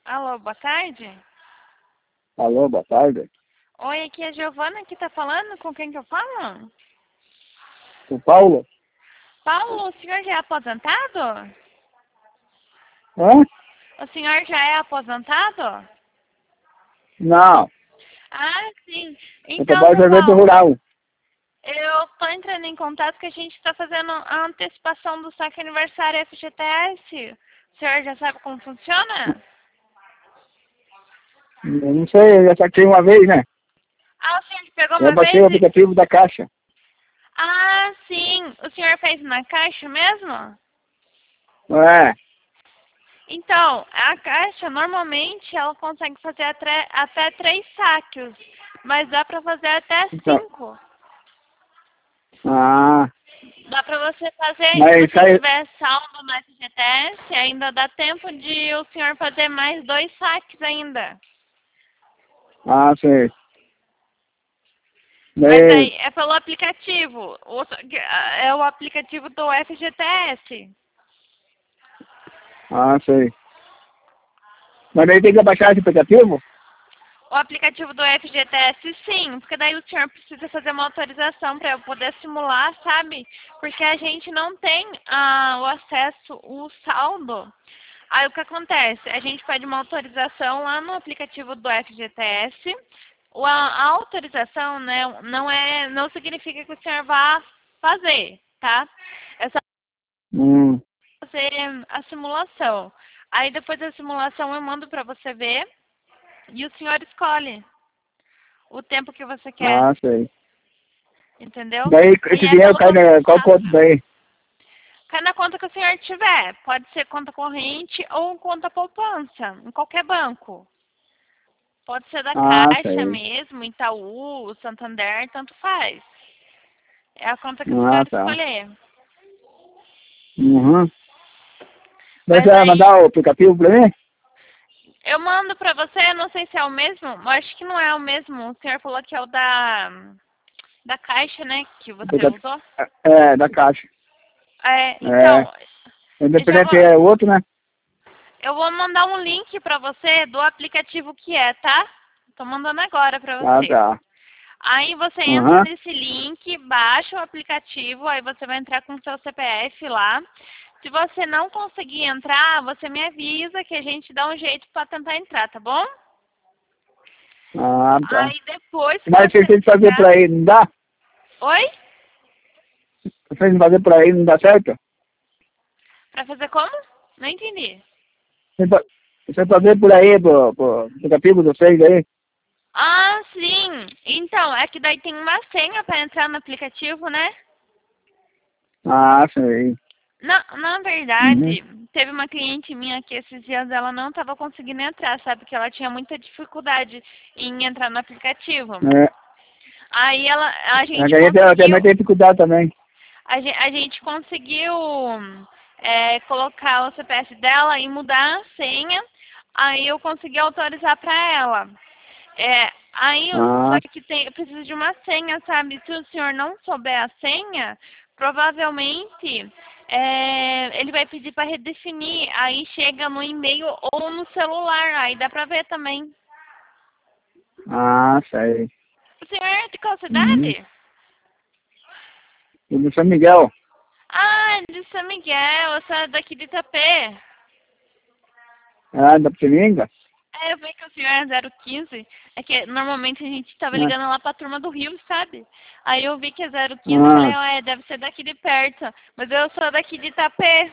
Alô, boa tarde. Alô, boa tarde. Oi, aqui é a Giovana que tá falando. Com quem que eu falo? O Paulo? Paulo, o senhor já é aposentado? Hã? O senhor já é aposentado? Não, Ah, sim. eu Então, trabalho no seu evento Paulo, rural. eu tô entrando em contato que a gente está fazendo a antecipação do saque aniversário FGTS. O senhor já sabe como funciona? Eu não sei, eu já saquei uma vez, né? Ah, o senhor pegou Eu uma baixei o vez e... aplicativo da Caixa. Ah, sim. O senhor fez na Caixa mesmo? É, Então, a Caixa, normalmente, ela consegue fazer até 3 saques, mas dá para fazer até então. 5. Ah, Dá para você fazer, se mas você sai. tiver saldo no FGTS, ainda dá tempo de o senhor fazer mais 2 saques ainda. Ah, sei. Mas Daí, aí é pelo aplicativo, é o aplicativo do FGTS. ah, sei. Mas daí tem que baixar esse aplicativo? O aplicativo do FGTS, sim, porque daí o senhor precisa fazer uma autorização para eu poder simular, sabe? Porque a gente não tem o acesso, o saldo. Aí o que acontece? A gente pede uma autorização lá no aplicativo do FGTS. A autorização, né, não significa que o senhor vá fazer, tá? É só Hum, fazer a simulação. Aí depois da simulação eu mando para você ver e o senhor escolhe o tempo que você quer, ah, sei. entendeu? Daí E esse é dinheiro pelo cai na qual conta. conta daí? Cai na conta que o senhor tiver. Pode ser conta corrente ou conta poupança, em qualquer banco. Pode ser da Ah, Caixa sei. mesmo, Itaú, Santander, tanto faz. É a conta que o Ah, senhor tá. escolher. Uhum. Daí você Mas vai aí, mandar o aplicativo pra mim? eu mando pra você, não sei se é o mesmo, eu acho que não é o mesmo. O senhor falou que é o da Caixa, né, que você usou. É, da Caixa. É, É. então, eu já Independente vou, é outro, né? eu vou mandar um link pra você do aplicativo que é, tá? Tô mandando agora pra Ah, você. tá. Aí você entra Aham. nesse link, baixa o aplicativo, aí você vai entrar com o seu CPF lá. Se você não conseguir entrar, você me avisa que a gente dá um jeito para tentar entrar, tá bom? Ah, tá. Aí depois que Mas você você tem que fazer entrar... por aí, não dá? Oi? Você tem que fazer por aí, não dá certo? Pra fazer como? Não entendi. Você fazer por aí, pro aplicativo de vocês aí? Ah, sim. Então, é que daí tem uma senha para entrar no aplicativo, né? Ah, sei. Na Uhum. verdade, teve uma cliente minha que esses dias ela não estava conseguindo entrar, sabe? Porque ela tinha muita dificuldade em entrar no aplicativo. É, Aí a a gente gente também conseguiu, tem dificuldade também. a gente conseguiu colocar o CPF dela e mudar a senha. Aí eu consegui autorizar para ela. Ah, Só que eu preciso de uma senha, sabe? Se o senhor não souber a senha, provavelmente ele vai pedir para redefinir. Aí chega no e-mail ou no celular. Aí dá para ver também. sei. O senhor é de qual Uhum. cidade? E do São Miguel? Ah, de São Miguel, eu sou daqui de Itapê. Ah, da Pitininga? Eu vi que o senhor é 015. É que normalmente a gente tava Ah, ligando lá pra turma do Rio, sabe? Aí eu vi que é 015 e falei, ah, deve ser daqui de perto. Mas eu sou daqui de Itapê.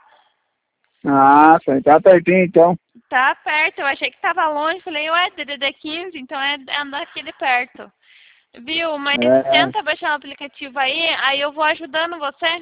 sei. Tá pertinho, então. Tá perto, eu achei que tava longe. Falei, DDD 15, então é daqui de perto. Viu? Mas É, tenta baixar o aplicativo aí eu vou ajudando você.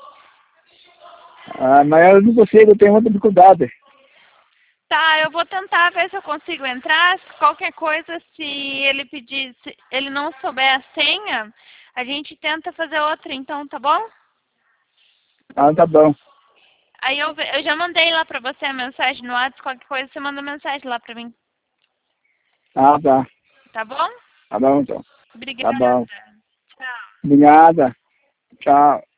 mas eu não consigo, eu tenho muita dificuldade. Tá, eu vou tentar ver se eu consigo entrar. Qualquer coisa, se ele pedir, se ele não souber a senha, a gente tenta fazer outra, então, tá bom? Ah, tá bom. Aí eu já mandei lá pra você a mensagem no WhatsApp, qualquer coisa você manda mensagem lá pra mim, Ah, tá. tá bom? Tá bom, então. Tá Obrigada. bom. Tchau. Obrigada. Tchau.